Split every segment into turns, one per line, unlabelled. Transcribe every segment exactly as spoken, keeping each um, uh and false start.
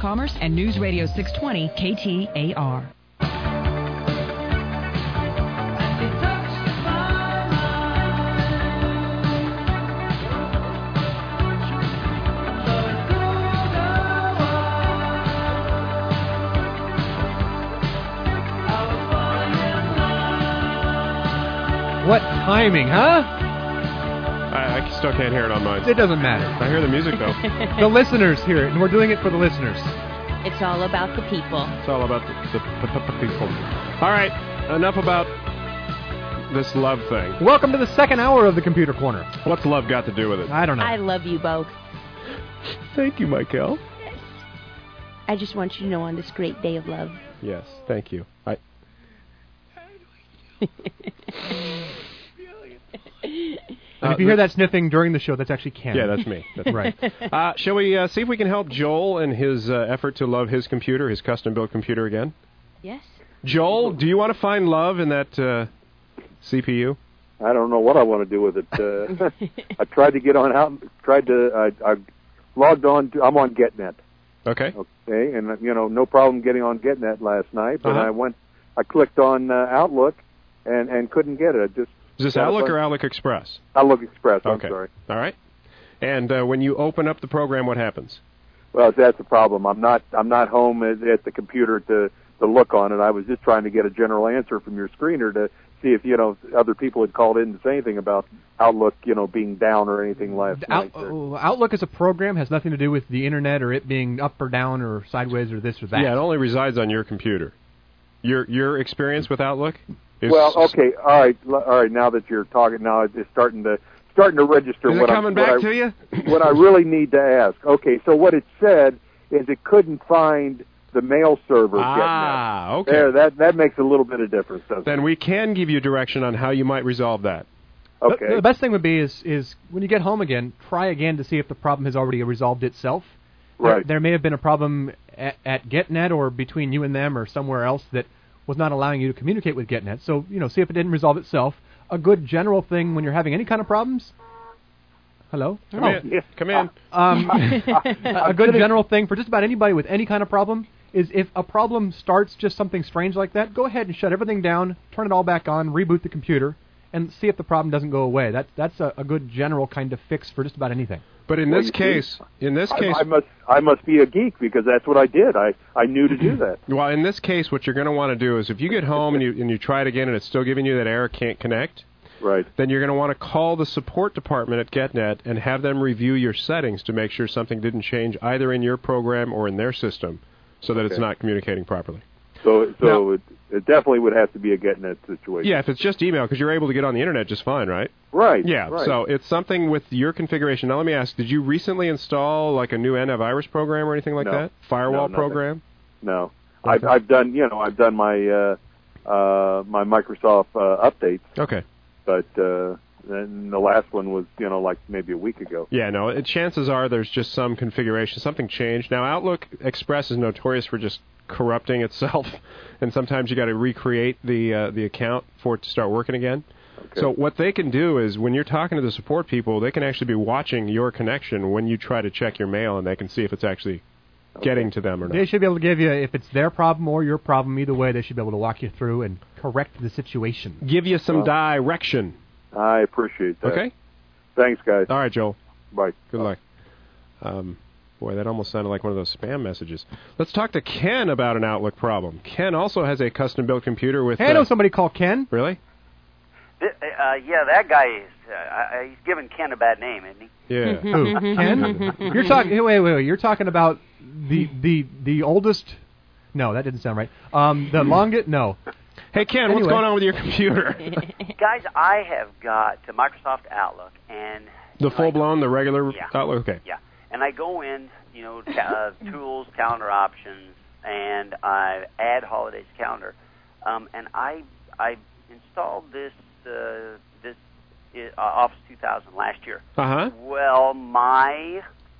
Commerce and News Radio six twenty K T A R.
What timing, huh?
I, I still can't hear it on mine.
It doesn't matter.
I hear the music, though.
The listeners hear it, and we're doing it for the listeners.
It's all about the people.
It's all about the, the, the, the people. All right, enough about this love thing.
Welcome to the second hour of the Computer Corner.
What's love got to do with it?
I don't know.
I love you both.
Thank you, Michael.
Yes. I just want you to know on this great day of love.
Yes, thank you. I...
And if you hear that sniffing during the show, that's actually Ken.
Yeah, that's me. That's
right.
Uh, shall we uh, see if we can help Joel in his uh, effort to love his computer, his custom-built computer again?
Yes.
Joel, do you want to find love in that uh, C P U?
I don't know what I want to do with it. Uh, I tried to get on out. Tried to. I, I logged on. To, I'm on GetNet.
Okay.
Okay, and you know, no problem getting on GetNet last night. But
Uh-huh.
I went. I clicked on uh, Outlook, and and couldn't get it. I just
Is this Outlook or Outlook Express?
Outlook Express. I'm
Okay.
sorry.
All right. And uh, when you open up the program, what happens?
Well, that's the problem. I'm not. I'm not home at, at the computer to to look on it. I was just trying to get a general answer from your screener to see if you know other people had called in to say anything about Outlook, you know, being down or anything last
Out,
night.
uh, Outlook as a program has nothing to do with the internet or it being up or down or sideways or this or that.
Yeah, it only resides on your computer. Your your experience with Outlook? Is
Well, okay, all right, l- all right. Now that you're talking, now it's starting to starting to register.
Is it
what
coming
I'm,
back
what I,
to you?
what I really need to ask. Okay, so what it said is it couldn't find the mail server.
Ah,
GetNet.
okay.
There, that that makes a little bit of difference, doesn't
Then
it?
we can give you direction on how you might resolve that.
Okay.
The, the best thing would be is is when you get home again, try again to see if the problem has already resolved itself.
Right.
There, there may have been a problem at, at GetNet or between you and them or somewhere else that was not allowing you to communicate with GetNet. So, you know, see if it didn't resolve itself. A good general thing when you're having any kind of problems. Hello?
Come
oh.
in.
Yes.
Come in.
Um, a, a good general thing for just about anybody with any kind of problem is if a problem starts just something strange like that, go ahead and shut everything down, turn it all back on, reboot the computer, and see if the problem doesn't go away. That's that's a, a good general kind of fix for just about anything.
But in
Well,
this
you
case, in this
I,
case,
I must I must be a geek because that's what I did. I, I knew to do that.
well, in this case, what you're going to want to do is if you get home and you and you try it again and it's still giving you that error, can't connect,
Right.
then you're going to want to call the support department at GetNet and have them review your settings to make sure something didn't change either in your program or in their system, so that it's
Okay.
not communicating properly.
So so
Now-
it, it definitely would have to be a GetNet situation.
Yeah, if it's just email, because you're able to get on the internet just fine, right?
Right.
Yeah,
Right.
so it's something with your configuration. Now let me ask, did you recently install like a new antivirus program or anything like
No.
that? Firewall
No, nothing.
program?
No,
Okay.
I've I've done you know I've done my uh, uh, my Microsoft uh, updates,
Okay.
but uh, then the last one was you know like maybe a week ago.
Yeah, no, it, chances are there's just some configuration, something changed. Now Outlook Express is notorious for just corrupting itself, and sometimes you got to recreate the uh, the account for it to start working again.
Okay.
So what they can do is when you're talking to the support people, they can actually be watching your connection when you try to check your mail, and they can see if it's actually getting to them or not.
They should be able to give you, if it's their problem or your problem, either way, they should be able to walk you through and correct the situation.
Give you some
Well-
direction.
I appreciate that.
Okay?
Thanks, guys.
All right, Joel.
Bye.
Good luck. Um, boy, that almost sounded like one of those spam messages. Let's talk to Ken about an Outlook problem. Ken also has a custom-built computer with...
Hey, I know
uh,
somebody called Ken.
Really?
Uh, yeah, that guy is. Uh, I- he's giving Ken a bad name, isn't he?
Yeah.
Who? Ken? You're talking. Hey, wait, wait, wait. You're talking about the the the oldest. No, that didn't sound right. Um, the longest. No.
Hey, Ken, what's
Anyway.
going on with your computer?
Guys, I have got uh, Microsoft Outlook and
The
like-
full-blown, the regular
Yeah.
Outlook? Okay.
Yeah, and I go in, you know, ca- uh, tools, calendar options, and I add holidays calendar, um, and I I installed this uh, this uh, Office two thousand last year.
Uh-huh.
Well, my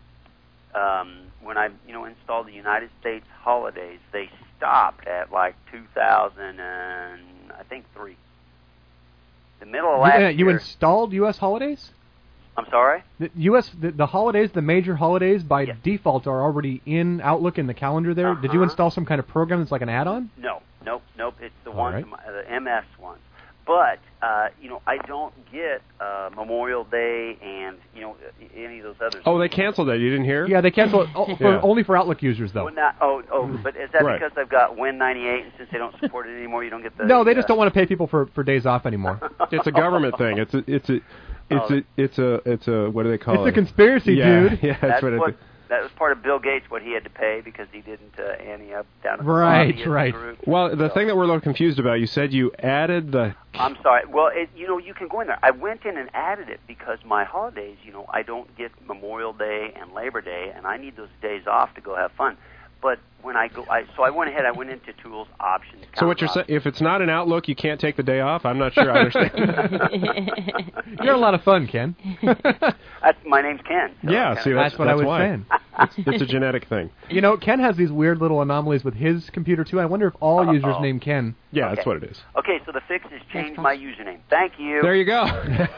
um, when I you know installed the United States holidays, they stopped at like two thousand and I think three. The middle of last
Yeah, you
year.
installed U S holidays?
I'm sorry?
The U S the, the holidays, the major holidays, by
Yes.
default are already in Outlook in the calendar there. Did you
Uh-huh.
install some kind of program that's like an add-on?
No, nope, nope. It's the
All
ones,
right.
in my- the M S ones. But uh, you know, I don't get uh, Memorial Day and you know any of those others.
Oh, they canceled that. You didn't hear?
Yeah, they cancel it oh, for,
Yeah.
only for Outlook users, though.
Well, not, oh, oh, but is that
Right.
because I've got Win ninety-eight, and since they don't support it anymore, you don't get the?
No, they just
uh,
don't want to pay people for, for days off anymore.
It's a government thing. It's a, it's a, it's
Oh.
a, it's a, it's a, what do they call
It's
it?
a conspiracy,
yeah,
dude.
Yeah, that's,
That's
what,
what.
it
That was part of Bill Gates, what he had to pay because he didn't uh, ante up down at the
Right,
lobbyist
right.
group.
Well, the
So-
thing that we're a little confused about, you said you added the.
I'm sorry. Well, it, you know, you can go in there. I went in and added it because my holidays, you know, I don't get Memorial Day and Labor Day, and I need those days off to go have fun. But when I go, I so I went ahead. I went into Tools, Options.
So what you're saying? If it's not an Outlook, you can't take the day off. I'm not sure I understand.
You're a lot of fun, Ken.
That's my name's Ken. So
yeah,
kinda-
see, that's,
That's what I was
why.
saying.
It's, it's a genetic thing.
You know, Ken has these weird little anomalies with his computer, too. I wonder if all
Uh-oh.
users named Ken...
Yeah,
Okay.
that's what it is.
Okay, so the fix is change
Next
my username. Thank you.
There you go.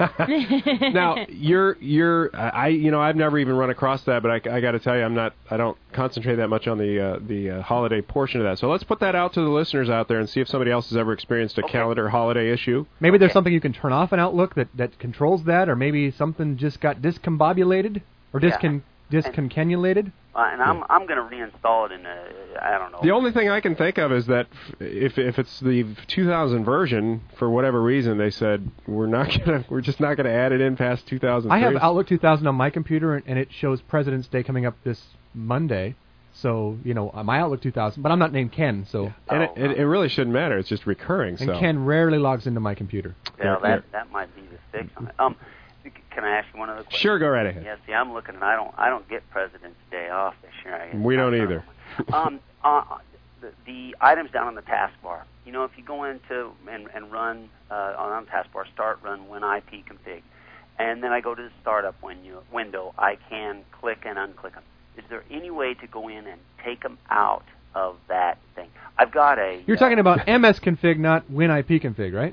Now you're you're I you know I've never even run across that, but I, I got to tell you I'm not I don't concentrate that much on the uh, the uh, holiday portion of that. So let's put that out to the listeners out there and see if somebody else has ever experienced a
Okay.
calendar holiday issue.
Maybe there's
Okay.
something you can turn off in Outlook that, that controls that, or maybe something just got discombobulated, or
Yeah.
discon, disconcanulated.
Uh, and I'm I'm going to reinstall it in a, I don't know.
The only thing I can think of is that f- if if it's the two thousand version, for whatever reason, they said we're not gonna we're just not gonna add it in past two thousand.
I have Outlook two thousand on my computer, and, and it shows President's Day coming up this Monday. So, you know, my Outlook two thousand, but I'm not named Ken, so...
and it, it, it really shouldn't matter. It's just recurring.
And
so.
Ken rarely logs into my computer.
Yeah,
Yeah.
that that might be the fix on it. Um, can I ask you one other question?
Sure, go right ahead.
Yeah, see, I'm looking, and I don't, I don't get President's Day off this year. I guess.
We don't either.
um, uh, the, the items down on the taskbar. You know, if you go into and, and run uh, on the taskbar, start, run, WinIPconfig, and then I go to the startup window, window, I can click and unclick them. Is there any way to go in and take them out of that thing? I've got a.
You're
uh,
talking about M S config, not WinIPconfig, right?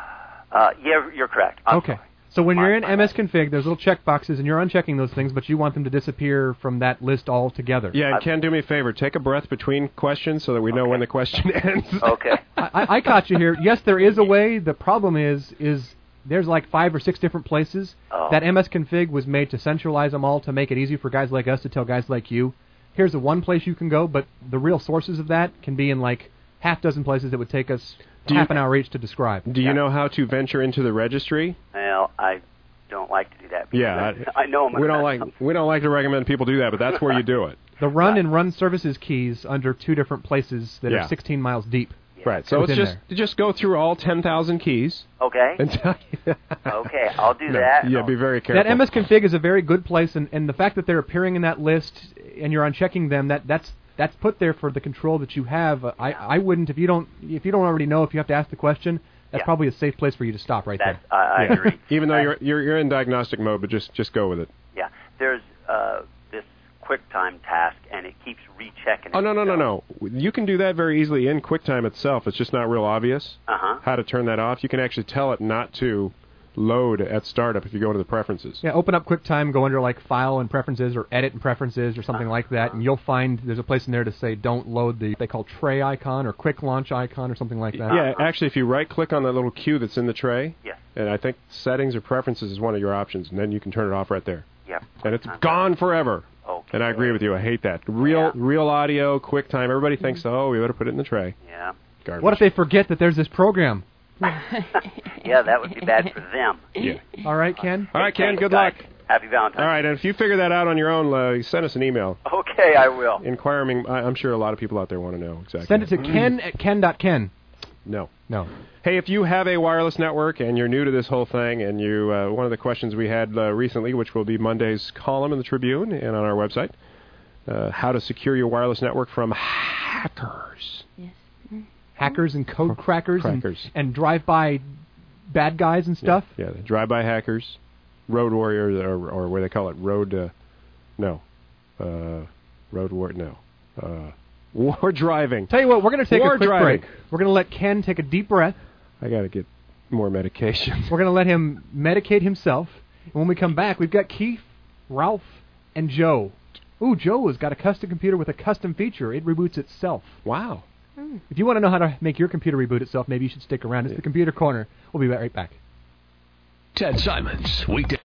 Uh, yeah, you're correct. I'm
okay.
sorry.
So when
My-
you're in
my
M S
bad.
config, there's little check boxes, and you're unchecking those things, but you want them to disappear from that list altogether.
Yeah, and Ken, do me a favor. Take a breath between questions so that we know
Okay.
when the question ends.
Okay.
I, I I caught you here. Yes, there is a way. The problem is, is there's like five or six different places.
Oh.
That M S config was made to centralize them all to make it easy for guys like us to tell guys like you, here's the one place you can go, but the real sources of that can be in like half dozen places that would take us
Do
half
you-
an hour each to describe.
Do you
Yeah.
know how to venture into the registry?
Well, I don't like to do that. because
Yeah,
I, I know I'm
we don't
gonna
like
mess up.
we don't like to recommend people do that, but that's where you do it.
The run and run services keys under two different places that
Yeah.
are sixteen miles deep.
Right. So it's
Within
just just go through all ten thousand keys
Okay.
and tell you.
Okay, I'll do
No,
that.
Yeah,
I'll-
be very careful.
That M S config is a very good place, and, and the fact that they're appearing in that list and you're unchecking them, that that's that's put there for the control that you have. Uh, I I wouldn't if you don't if you don't already know if you have to ask the question. That's
Yeah.
probably a safe place for you to stop right
That's,
there.
I, I
Yeah.
agree.
Even though
I-
you're you're you're in diagnostic mode, but just just go with it.
Yeah, there's uh, this QuickTime task, and it keeps rechecking.
Oh no no no no! You can do that very easily in QuickTime itself. It's just not real obvious
Uh huh.
how to turn that off. You can actually tell it not to load at startup if you go into the preferences.
Yeah, open up QuickTime, go under like File and Preferences or Edit and Preferences or something like that, and you'll find there's a place in there to say don't load the they call tray icon or quick launch icon or something like that.
Yeah, actually, if you right-click on that little cue that's in the tray,
Yes.
and I think settings or preferences is one of your options, and then you can turn it off right there,
Yeah.
and it's
QuickTime.
gone forever.
Okay.
And I agree with you. I hate that. Real
Yeah.
real audio, QuickTime. Everybody thinks, oh, we ought to put it in the tray.
Yeah.
Garbage.
What if they forget that there's this program?
Yeah, that would be bad for them.
Yeah.
All right, Ken?
All right, Ken.
Thanks,
Good
guys.
luck.
Happy Valentine's.
All right, and if you figure that out on your own, uh, send us an email.
Okay, I will.
Inquiring. I, I'm sure a lot of people out there want to know exactly.
Send it to ken at ken.ken.
No.
No.
Hey, if you have a wireless network and you're new to this whole thing, and you uh, one of the questions we had uh, recently, which will be Monday's column in the Tribune and on our website, uh, how to secure your wireless network from hackers.
Yes.
Hackers and code crackers,
Crackers.
and, and drive-by bad guys and stuff.
Yeah, the drive-by hackers, road warriors, or, or what do they call it, road, uh, no, uh, road war, no, uh, war driving.
Tell you what, we're going to take
War
a quick
driving.
break. We're going to let Ken take a deep breath.
I got to get more medication.
We're going to let him medicate himself. And when we come back, we've got Keith, Ralph, and Joe. Ooh, Joe has got a custom computer with a custom feature. It reboots itself.
Wow.
Mm. If you want to know how to make your computer reboot itself, maybe you should stick around. It's the Computer Corner. We'll be right back.
Ted Simons, weekday.